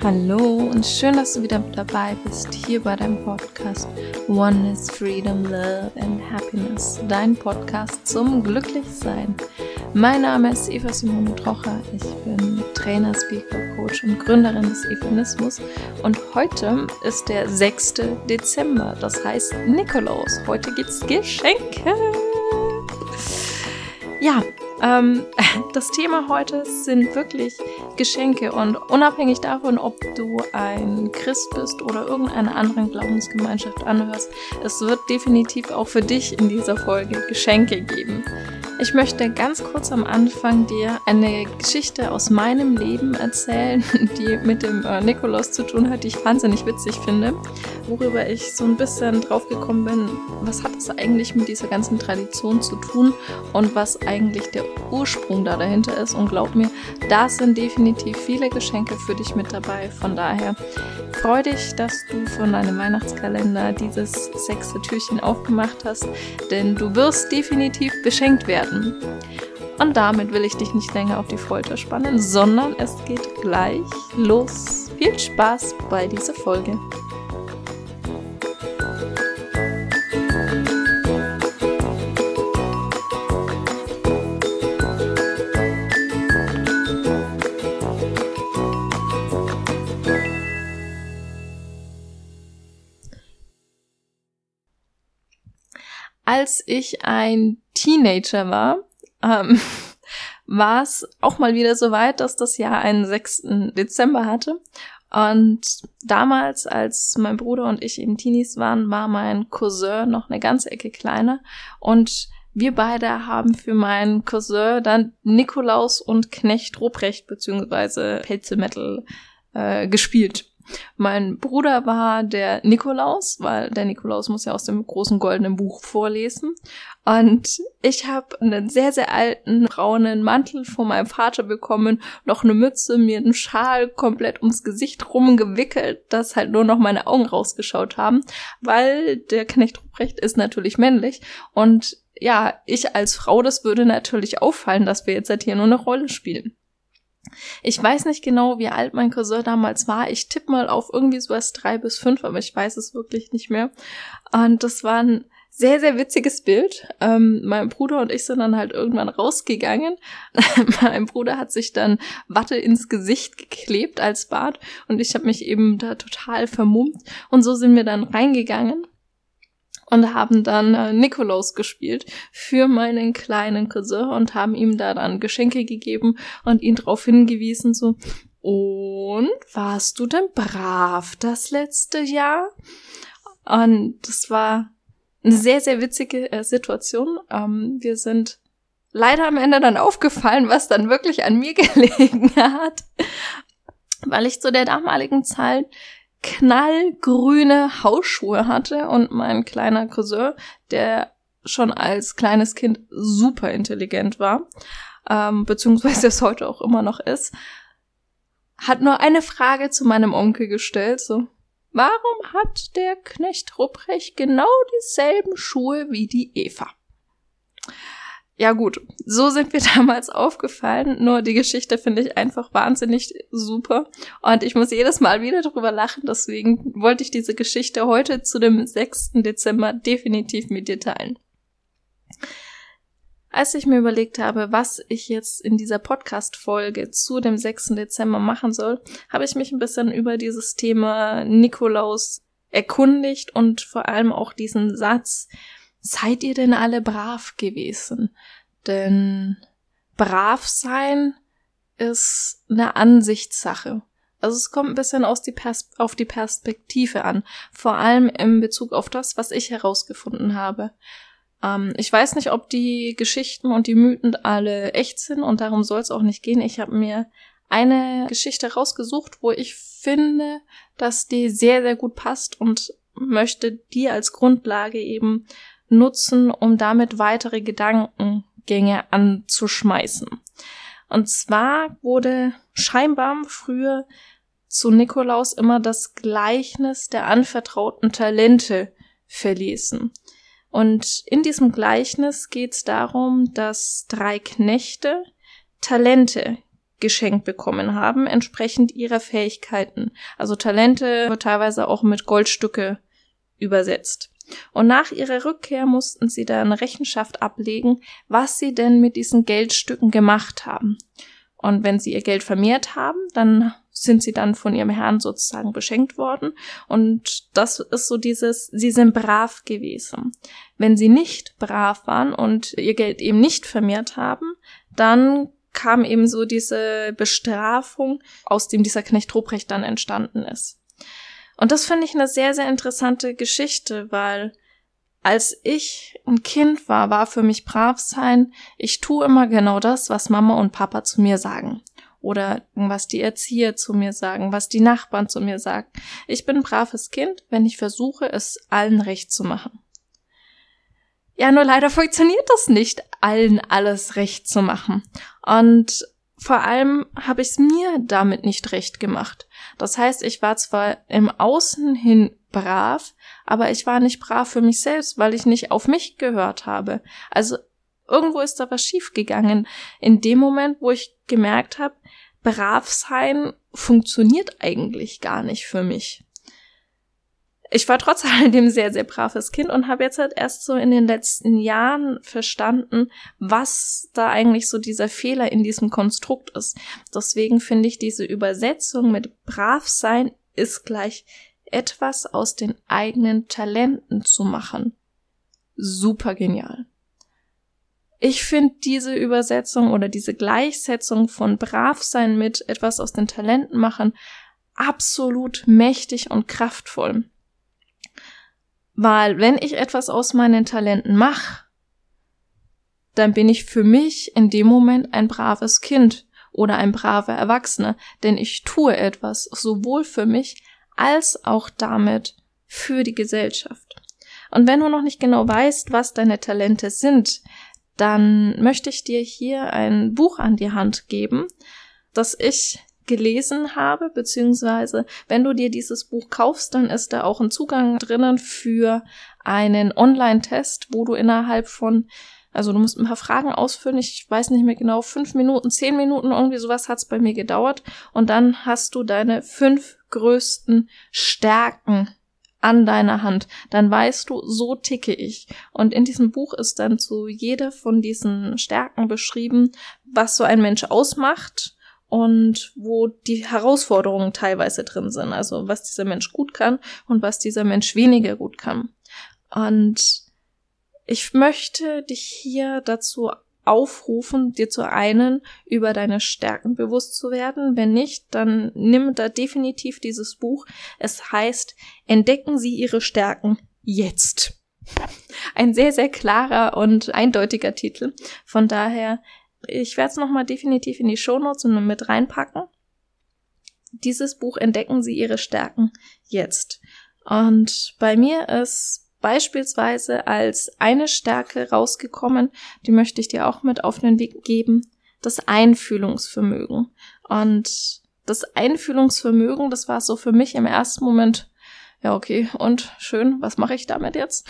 Hallo und schön, dass du wieder dabei bist, hier bei deinem Podcast Oneness, Freedom, Love and Happiness, dein Podcast zum Glücklichsein. Mein Name ist Eva Simone Trocher, ich bin Trainer, Speaker, Coach und Gründerin des Evanismus und heute ist der 6. Dezember, das heißt Nikolaus. Heute gibt's Geschenke. Ja, das Thema heute sind wirklich Geschenke und unabhängig davon, ob du ein Christ bist oder irgendeiner anderen Glaubensgemeinschaft anhörst, es wird definitiv auch für dich in dieser Folge Geschenke geben. Ich möchte ganz kurz am Anfang dir eine Geschichte aus meinem Leben erzählen, die mit dem Nikolaus zu tun hat, die ich wahnsinnig witzig finde, worüber ich so ein bisschen drauf gekommen bin, was hat es eigentlich mit dieser ganzen Tradition zu tun und was eigentlich der Ursprung da dahinter ist. Und glaub mir, da sind definitiv viele Geschenke für dich mit dabei. Von daher freu dich, dass du von deinem Weihnachtskalender dieses 6. Türchen aufgemacht hast, denn du wirst definitiv beschenkt werden. Und damit will ich dich nicht länger auf die Folter spannen, sondern es geht gleich los. Viel Spaß bei dieser Folge. Als ich ein Teenager war, war es auch mal wieder so weit, dass das Jahr einen 6. Dezember hatte. Und damals, als mein Bruder und ich eben Teenies waren, war mein Cousin noch eine ganze Ecke kleiner. Und wir beide haben für meinen Cousin dann Nikolaus und Knecht Ruprecht bzw. Pelzemetal gespielt. Mein Bruder war der Nikolaus, weil der Nikolaus muss ja aus dem großen goldenen Buch vorlesen. Und ich habe einen sehr, sehr alten braunen Mantel von meinem Vater bekommen, noch eine Mütze, mir einen Schal komplett ums Gesicht rumgewickelt, dass halt nur noch meine Augen rausgeschaut haben, weil der Knecht Ruprecht ist natürlich männlich. Und ja, ich als Frau, das würde natürlich auffallen, dass wir jetzt halt hier nur eine Rolle spielen. Ich weiß nicht genau, wie alt mein Cousin damals war. Ich tippe mal auf irgendwie sowas 3 bis 5, aber ich weiß es wirklich nicht mehr. Und das war ein sehr, sehr witziges Bild. Mein Bruder und ich sind dann halt irgendwann rausgegangen. Mein Bruder hat sich dann Watte ins Gesicht geklebt als Bart und ich habe mich eben da total vermummt. Und so sind wir dann reingegangen und haben dann Nikolaus gespielt für meinen kleinen Cousin und haben ihm da dann Geschenke gegeben und ihn darauf hingewiesen, so, und warst du denn brav das letzte Jahr? Und das war eine sehr, sehr witzige Situation. Wir sind leider am Ende dann aufgefallen, was dann wirklich an mir gelegen hat, weil ich zu der damaligen Zeit knallgrüne Hausschuhe hatte und mein kleiner Cousin, der schon als kleines Kind super intelligent war, beziehungsweise es heute auch immer noch ist, hat nur eine Frage zu meinem Onkel gestellt, so, warum hat der Knecht Ruprecht genau dieselben Schuhe wie die Eva? Ja gut, so sind wir damals aufgefallen, nur die Geschichte finde ich einfach wahnsinnig super und ich muss jedes Mal wieder drüber lachen, deswegen wollte ich diese Geschichte heute zu dem 6. Dezember definitiv mit dir teilen. Als ich mir überlegt habe, was ich jetzt in dieser Podcast-Folge zu dem 6. Dezember machen soll, habe ich mich ein bisschen über dieses Thema Nikolaus erkundigt und vor allem auch diesen Satz, seid ihr denn alle brav gewesen? Denn brav sein ist eine Ansichtssache. Also es kommt ein bisschen auf die Perspektive an. Vor allem in Bezug auf das, was ich herausgefunden habe. Ich weiß nicht, ob die Geschichten und die Mythen alle echt sind und darum soll es auch nicht gehen. Ich habe mir eine Geschichte rausgesucht, wo ich finde, dass die sehr, sehr gut passt und möchte die als Grundlage eben nutzen, um damit weitere Gedankengänge anzuschmeißen. Und zwar wurde scheinbar früher zu Nikolaus immer das Gleichnis der anvertrauten Talente verlesen. Und in diesem Gleichnis geht es darum, dass 3 Knechte Talente geschenkt bekommen haben, entsprechend ihrer Fähigkeiten. Also Talente wird teilweise auch mit Goldstücke übersetzt. Und nach ihrer Rückkehr mussten sie dann Rechenschaft ablegen, was sie denn mit diesen Geldstücken gemacht haben. Und wenn sie ihr Geld vermehrt haben, dann sind sie dann von ihrem Herrn sozusagen beschenkt worden. Und das ist so dieses, sie sind brav gewesen. Wenn sie nicht brav waren und ihr Geld eben nicht vermehrt haben, dann kam eben so diese Bestrafung, aus dem dieser Knecht Ruprecht dann entstanden ist. Und das finde ich eine sehr, sehr interessante Geschichte, weil als ich ein Kind war für mich brav sein, ich tue immer genau das, was Mama und Papa zu mir sagen. Oder was die Erzieher zu mir sagen, was die Nachbarn zu mir sagen. Ich bin ein braves Kind, wenn ich versuche, es allen recht zu machen. Ja, nur leider funktioniert das nicht, allen alles recht zu machen. Und vor allem habe ich es mir damit nicht recht gemacht. Das heißt, ich war zwar im Außen hin brav, aber ich war nicht brav für mich selbst, weil ich nicht auf mich gehört habe. Also irgendwo ist da was schiefgegangen. In dem Moment, wo ich gemerkt habe, brav sein funktioniert eigentlich gar nicht für mich. Ich war trotz alledem sehr, sehr braves Kind und habe jetzt halt erst so in den letzten Jahren verstanden, was da eigentlich so dieser Fehler in diesem Konstrukt ist. Deswegen finde ich diese Übersetzung mit brav sein ist gleich etwas aus den eigenen Talenten zu machen. Super genial. Ich finde diese Übersetzung oder diese Gleichsetzung von brav sein mit etwas aus den Talenten machen absolut mächtig und kraftvoll. Weil wenn ich etwas aus meinen Talenten mache, dann bin ich für mich in dem Moment ein braves Kind oder ein braver Erwachsener, denn ich tue etwas sowohl für mich als auch damit für die Gesellschaft. Und wenn du noch nicht genau weißt, was deine Talente sind, dann möchte ich dir hier ein Buch an die Hand geben, das ich gelesen habe, beziehungsweise wenn du dir dieses Buch kaufst, dann ist da auch ein Zugang drinnen für einen Online-Test, wo du innerhalb von, also du musst ein paar Fragen ausfüllen, ich weiß nicht mehr genau, 5 Minuten, 10 Minuten, irgendwie sowas hat's bei mir gedauert und dann hast du deine 5 größten Stärken an deiner Hand, dann weißt du, so ticke ich. Und in diesem Buch ist dann zu jeder von diesen Stärken beschrieben, was so ein Mensch ausmacht und wo die Herausforderungen teilweise drin sind, also was dieser Mensch gut kann und was dieser Mensch weniger gut kann. Und ich möchte dich hier dazu aufrufen, dir zu einen über deine Stärken bewusst zu werden. Wenn nicht, dann nimm da definitiv dieses Buch. Es heißt, entdecken Sie Ihre Stärken jetzt. Ein sehr, sehr klarer und eindeutiger Titel. Von daher, ich werde es nochmal definitiv in die Shownotes mit reinpacken. Dieses Buch Entdecken Sie Ihre Stärken jetzt. Und bei mir ist beispielsweise als eine Stärke rausgekommen, die möchte ich dir auch mit auf den Weg geben, das Einfühlungsvermögen. Und das Einfühlungsvermögen, das war so für mich im ersten Moment, ja okay, und schön, was mache ich damit jetzt?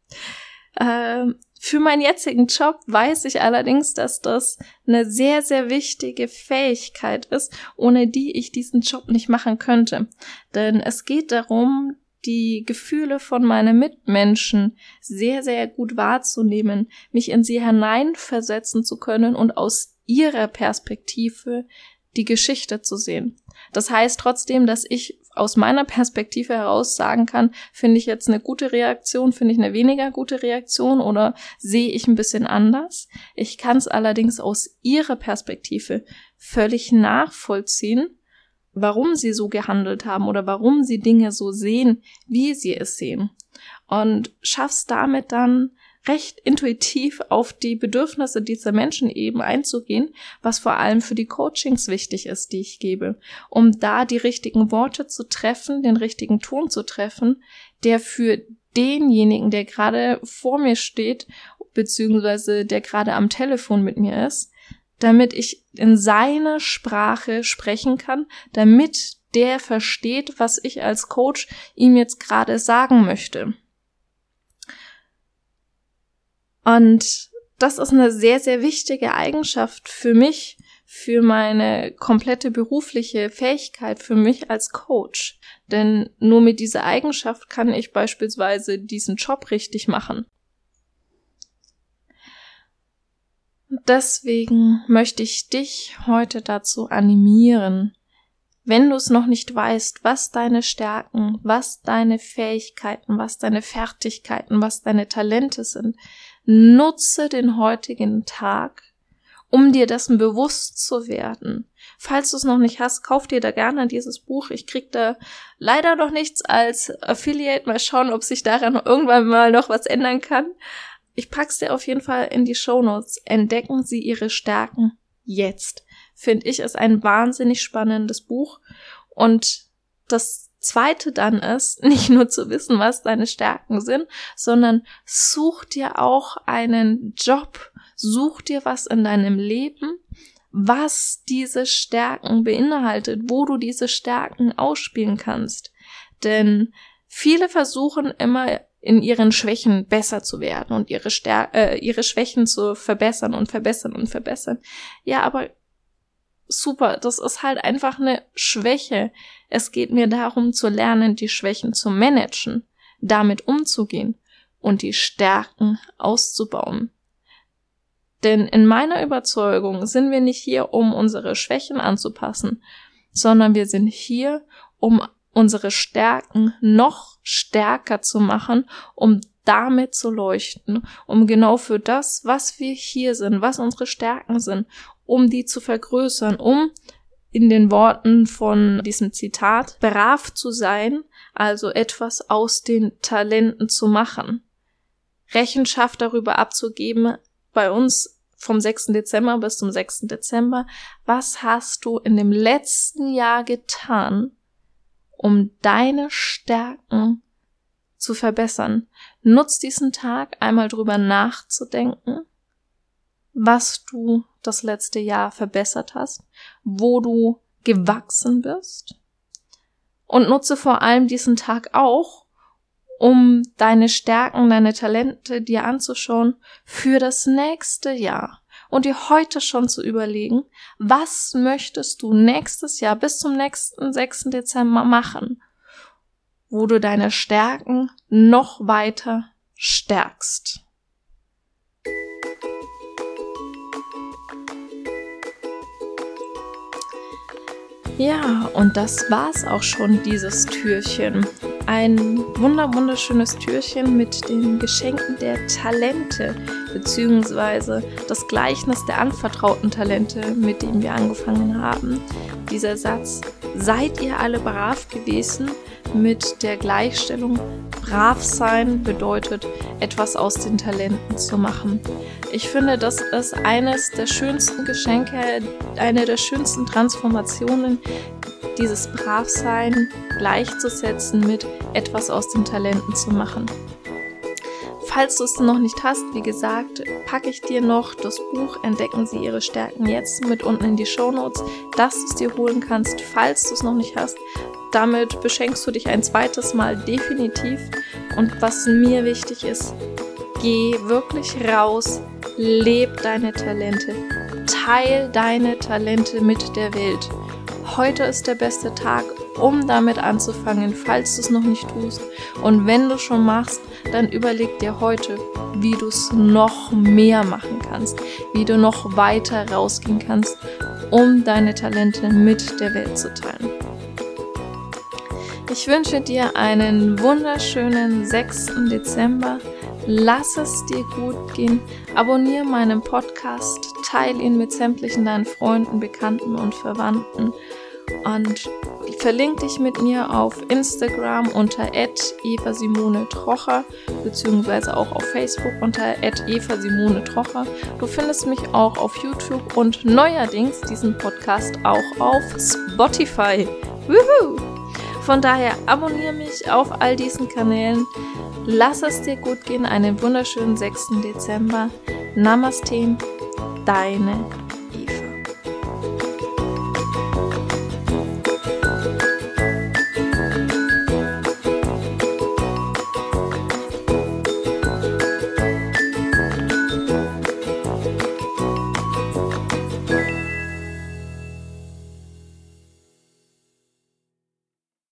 Für meinen jetzigen Job weiß ich allerdings, dass das eine sehr, sehr wichtige Fähigkeit ist, ohne die ich diesen Job nicht machen könnte. Denn es geht darum, die Gefühle von meinen Mitmenschen sehr, sehr gut wahrzunehmen, mich in sie hineinversetzen zu können und aus ihrer Perspektive die Geschichte zu sehen. Das heißt trotzdem, dass ich aus meiner Perspektive heraus sagen kann, finde ich jetzt eine gute Reaktion, finde ich eine weniger gute Reaktion oder sehe ich ein bisschen anders. Ich kann es allerdings aus ihrer Perspektive völlig nachvollziehen, warum sie so gehandelt haben oder warum sie Dinge so sehen, wie sie es sehen. Und schaffst damit dann recht intuitiv auf die Bedürfnisse dieser Menschen eben einzugehen, was vor allem für die Coachings wichtig ist, die ich gebe, um da die richtigen Worte zu treffen, den richtigen Ton zu treffen, der für denjenigen, der gerade vor mir steht, beziehungsweise der gerade am Telefon mit mir ist, damit ich in seiner Sprache sprechen kann, damit der versteht, was ich als Coach ihm jetzt gerade sagen möchte. Und das ist eine sehr, sehr wichtige Eigenschaft für mich, für meine komplette berufliche Fähigkeit für mich als Coach. Denn nur mit dieser Eigenschaft kann ich beispielsweise diesen Job richtig machen. Deswegen möchte ich dich heute dazu animieren, wenn du es noch nicht weißt, was deine Stärken, was deine Fähigkeiten, was deine Fertigkeiten, was deine Talente sind, nutze den heutigen Tag, um dir dessen bewusst zu werden. Falls du es noch nicht hast, kauf dir da gerne dieses Buch. Ich krieg da leider noch nichts als Affiliate. Mal schauen, ob sich daran irgendwann mal noch was ändern kann. Ich pack's dir auf jeden Fall in die Shownotes. Entdecken Sie Ihre Stärken jetzt. Finde ich, ist ein wahnsinnig spannendes Buch. Und das Zweite dann ist, nicht nur zu wissen, was deine Stärken sind, sondern such dir auch einen Job, such dir was in deinem Leben, was diese Stärken beinhaltet, wo du diese Stärken ausspielen kannst. Denn viele versuchen immer in ihren Schwächen besser zu werden und ihre Schwächen zu verbessern und verbessern und verbessern. Ja, aber super, das ist halt einfach eine Schwäche. Es geht mir darum zu lernen, die Schwächen zu managen, damit umzugehen und die Stärken auszubauen. Denn in meiner Überzeugung sind wir nicht hier, um unsere Schwächen anzupassen, sondern wir sind hier, um unsere Stärken noch stärker zu machen, um damit zu leuchten, um genau für das, was wir hier sind, was unsere Stärken sind, um die zu vergrößern, um in den Worten von diesem Zitat brav zu sein, also etwas aus den Talenten zu machen. Rechenschaft darüber abzugeben, bei uns vom 6. Dezember bis zum 6. Dezember, was hast du in dem letzten Jahr getan, um deine Stärken zu verbessern? Nutz diesen Tag einmal drüber nachzudenken, was du das letzte Jahr verbessert hast, wo du gewachsen bist, und nutze vor allem diesen Tag auch, um deine Stärken, deine Talente dir anzuschauen für das nächste Jahr und dir heute schon zu überlegen, was möchtest du nächstes Jahr bis zum nächsten 6. Dezember machen, wo du deine Stärken noch weiter stärkst. Ja, und das war's auch schon, dieses Türchen. Ein wunderschönes Türchen mit den Geschenken der Talente, beziehungsweise das Gleichnis der anvertrauten Talente, mit dem wir angefangen haben. Dieser Satz, seid ihr alle brav gewesen, mit der Gleichstellung, brav sein bedeutet, etwas aus den Talenten zu machen. Ich finde, das ist eines der schönsten Geschenke, eine der schönsten Transformationen, dieses Bravsein gleichzusetzen mit etwas aus den Talenten zu machen. Falls du es noch nicht hast, wie gesagt, packe ich dir noch das Buch Entdecken Sie Ihre Stärken jetzt mit unten in die Shownotes, dass du es dir holen kannst, falls du es noch nicht hast. Damit beschenkst du dich ein zweites Mal definitiv. Und was mir wichtig ist, geh wirklich raus, leb deine Talente, teil deine Talente mit der Welt. Heute ist der beste Tag, um damit anzufangen, falls du es noch nicht tust. Und wenn du schon machst, dann überleg dir heute, wie du es noch mehr machen kannst, wie du noch weiter rausgehen kannst, um deine Talente mit der Welt zu teilen. Ich wünsche dir einen wunderschönen 6. Dezember. Lass es dir gut gehen. Abonniere meinen Podcast, teile ihn mit sämtlichen deinen Freunden, Bekannten und Verwandten. Und verlinke dich mit mir auf Instagram unter @Eva-Simone-Trocher beziehungsweise auch auf Facebook unter @Eva-Simone-Trocher. Du findest mich auch auf YouTube und neuerdings diesen Podcast auch auf Spotify. Woohoo! Von daher abonniere mich auf all diesen Kanälen. Lass es dir gut gehen. Einen wunderschönen 6. Dezember. Namaste, deine